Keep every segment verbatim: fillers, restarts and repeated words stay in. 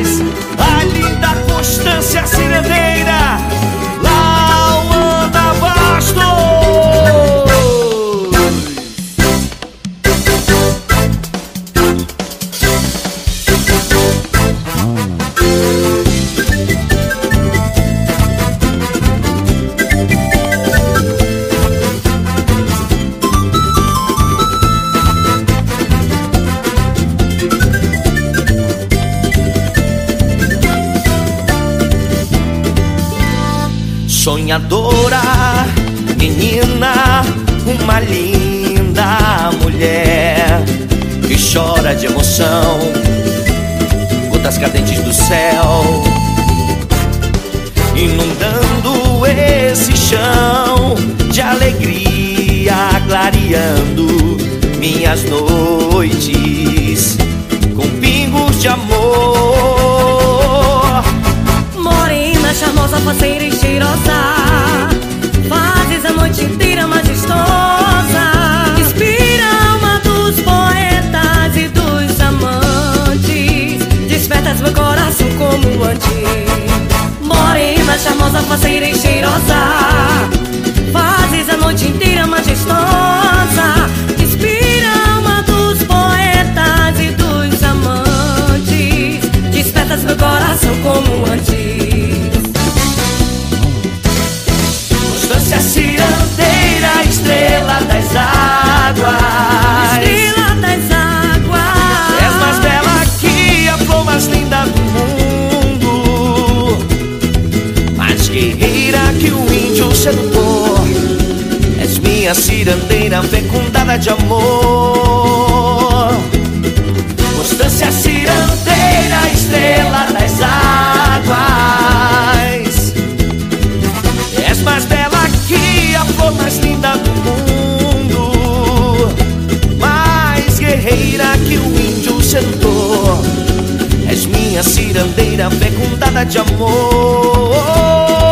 paz, a linda Constância Cirandeira, Lauanda Bastos. Sonhadora, menina, uma linda mulher que chora de emoção, gotas cadentes do céu, inundando esse chão de alegria, clareando minhas noites com pingos de amor. Morena, charmosa, faceira e cheirosa, fazes a noite inteira majestosa, inspira a alma dos poetas e dos amantes, despertas meu coração como antes. Morena, charmosa, faceira e cheirosa, fazes a noite inteira majestosa, inspira a alma dos poetas e dos amantes, despertas meu coração como antes. Constância Cirandeira, estrela das águas, estrela das águas, és mais bela que a flor mais linda do mundo, mais guerreira que o índio sedutor. És minha cirandeira fecundada de amor. Constância Cirandeira, estrela das águas, és mais bela que a flor mais linda do mundo, mais guerreira que o índio sedutor. És minha cirandeira fecundada de amor.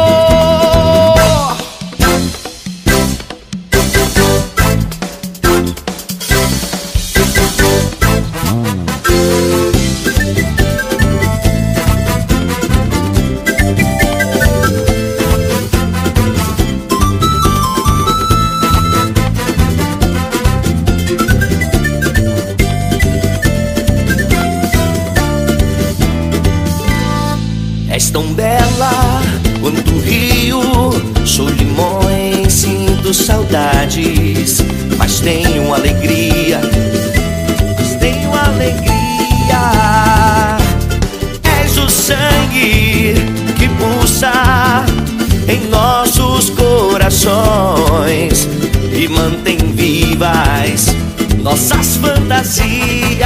És tão bela quanto o rio, sou limões, sinto saudades, mas tenho alegria, mas tenho alegria. És o sangue que pulsa em nossos corações e mantém vivas nossas fantasias.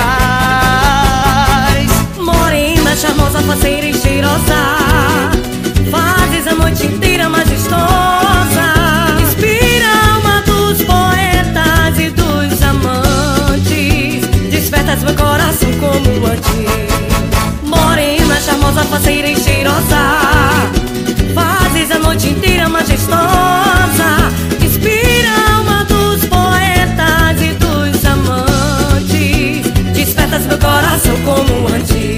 Morena, charmosa, faceira e cheirosa, fazes a noite inteira majestosa, inspira a alma dos poetas e dos amantes, despertas meu coração como antes. Morena, charmosa, faceira e cheirosa, fazes a noite inteira majestosa, inspira a alma dos poetas e dos amantes, despertas meu coração como antes.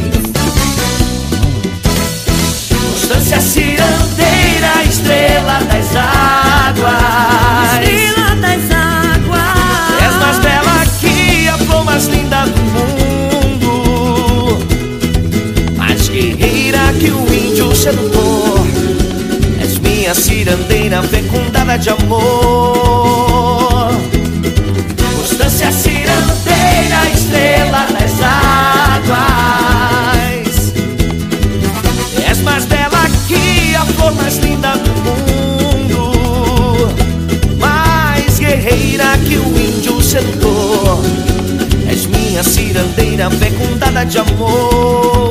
Constância Cirandeira, estrela das águas, estrela das águas, és mais bela que a flor mais linda do mundo, mais guerreira que o índio sedutor. És minha cirandeira fecundada de amor. Constância Cirandeira, estrela das águas, és mais bela que a flor mais linda do mundo, mais guerreira que o índio sedutor. És minha cirandeira fecundada de amor.